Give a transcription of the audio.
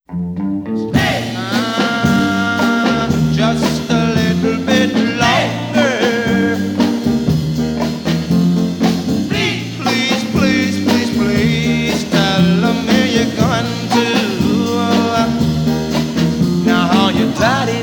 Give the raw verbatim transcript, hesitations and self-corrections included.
Ah, just a little bit longer. Please, please, please, please, please tell me you're going to. Now, how you daddy?